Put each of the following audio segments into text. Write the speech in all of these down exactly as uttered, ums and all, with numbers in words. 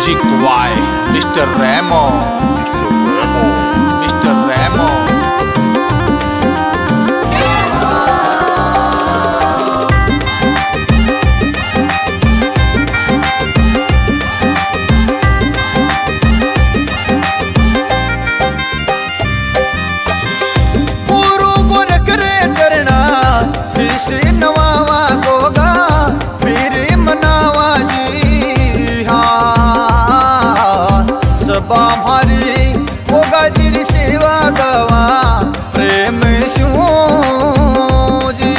Music by mister Remo. mister Remo. mister Remo. गुरु गोरख रे चरणा शीश नवावा गोगा मेरे मनावा जी हाँ सबा भारी होगा जी सेवा गवा प्रेम शू जी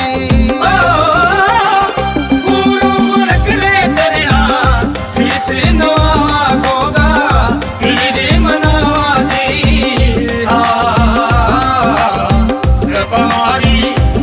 गुरु गोरख रे चरणा शीश नवावा गोगा मेरे मनावा जी हाँ सबा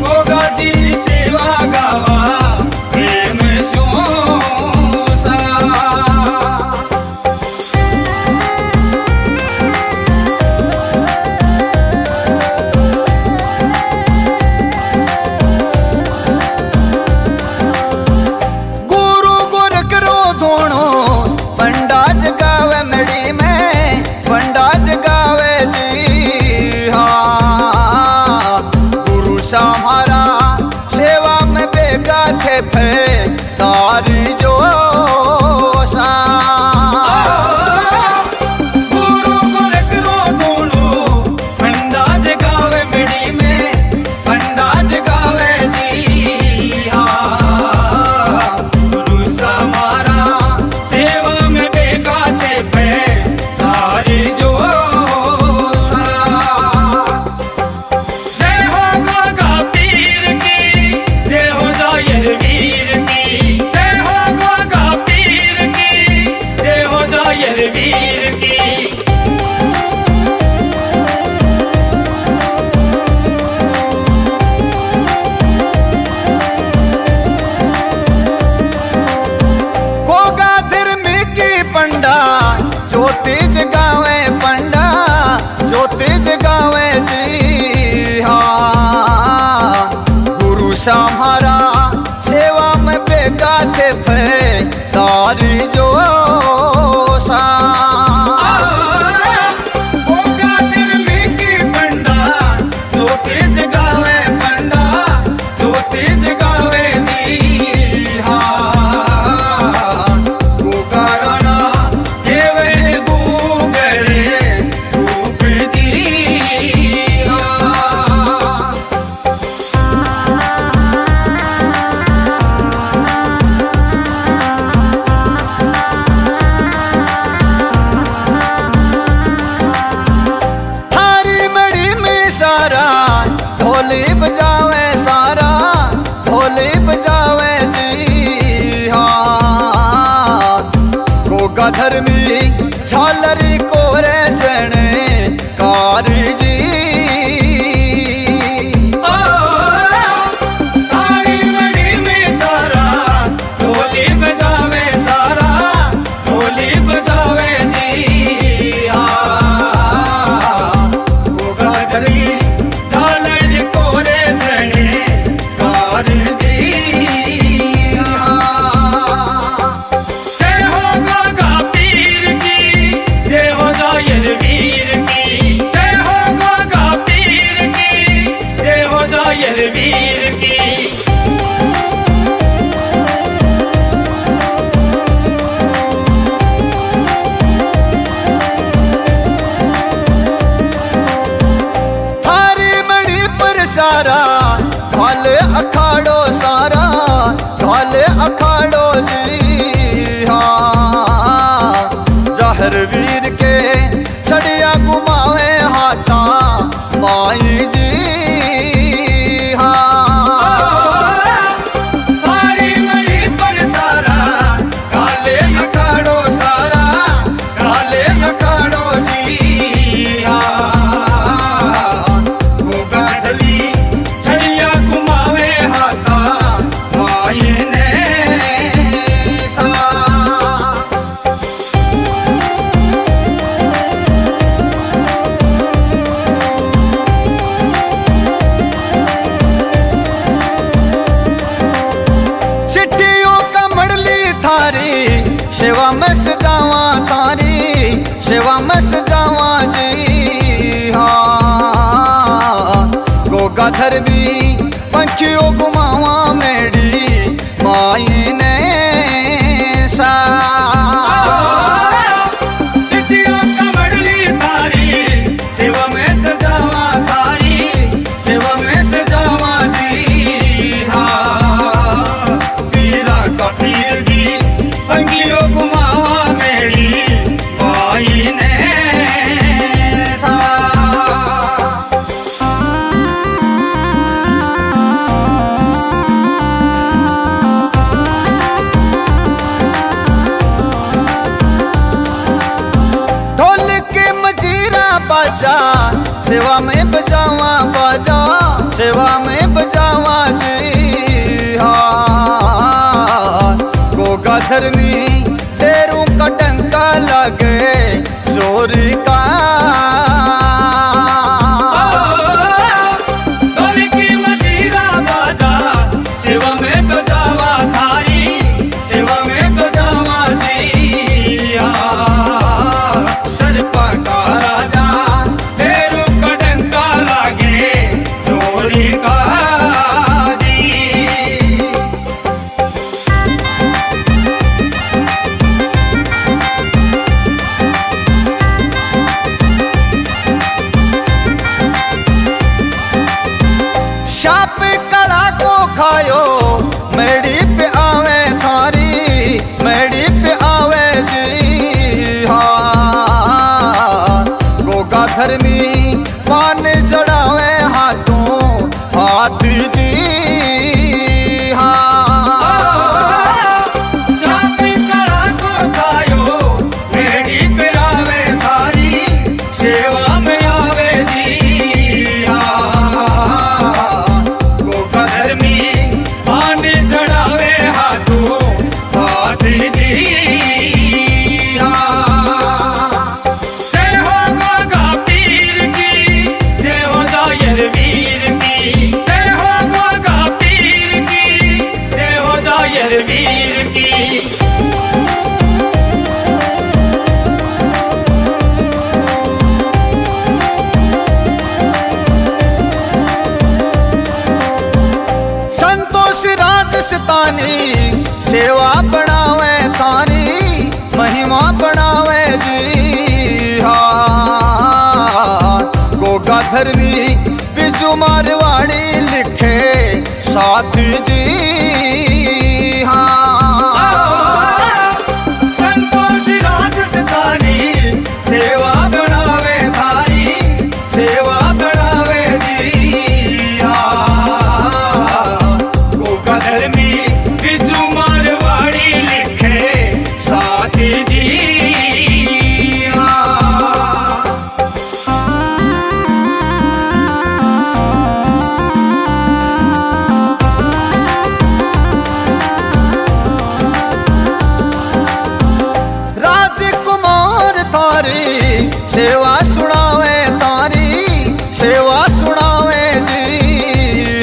हमारा सेवा में बेगा थे फे तारी जो सा गुरु गोरख रो दोनों पंडाज गावे मिड़ी में पंडाज गावे जी हाँ गुरु हमारा सेवा में बेगा थे फे तारी जो तेज गावे पंडा जो तेज गावे जी हाँ गुरु हमारा सेवा में बेगा थे फे तारी जो सा पंडा जो तेज गावे पंडा जो तेज गावे जी हाँ वो कारण सेवा में सजावा तारी सेवा में सजावा जी हाँ गोगाधर भी पंछियों घुमावा मेरी माई ने सा चिट्टियों का मडली तारी सेवा में सजावा तारी सेवा में सजावा जी हाँ पीरा का पीर जी पंछियों घुमावा मेरी माई ने सा बाजा सेवा में बजावा बाजा सेवा में बजावा जी हाँ गोगाधर में तेरू का डंका लगे चोरी का ढोल की मजीरा बाजा सेवा में बजावा थारी सेवा में बजावा जी हाँ सरपा का राजा शाप कला को खायो मेरी पे आवे थारी मेरी पे आवे जी हाँ गोगाधर में पान जड़ावे हाथों हाथ जी हाँ शाप कला को खायो मेरी पे आवे थारी सेवा में आवे जी हाँ पानी चढ़ावे हाथों हाथ जी जय हो गोगा पीर की जय हो दायर वीर की जय हो गोगा पीर की जय हो दायर वीर की सेवा बढ़ावे थारी महिमा बढ़ावे जी हाँ गोगाधर में बिजू मारवाड़ी लिखे साथ जी हाँ संतोष राज सितानी सेवा बढ़ावे थारी सेवा बढ़ावे जी हाँ गोगाधर में बिजू मारवाड़ी लिखे साथ जी राजकुमार तारी सेवा सुनावे तारी सेवा सुनावे जी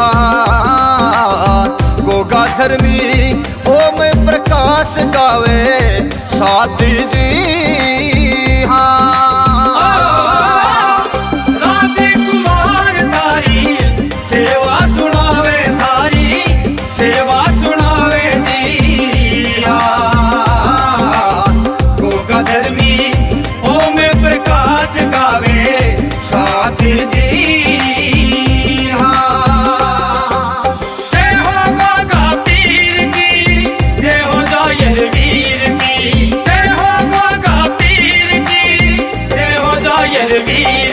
हाँ गोगाधर में ओम प्रकाश गावे साथ जी हाँ राजकुमार तारी सेवा सुनावे तारी सेवा सुनावे जी हाँ गोगाधर में ओम प्रकाश गावे साथ जी वीर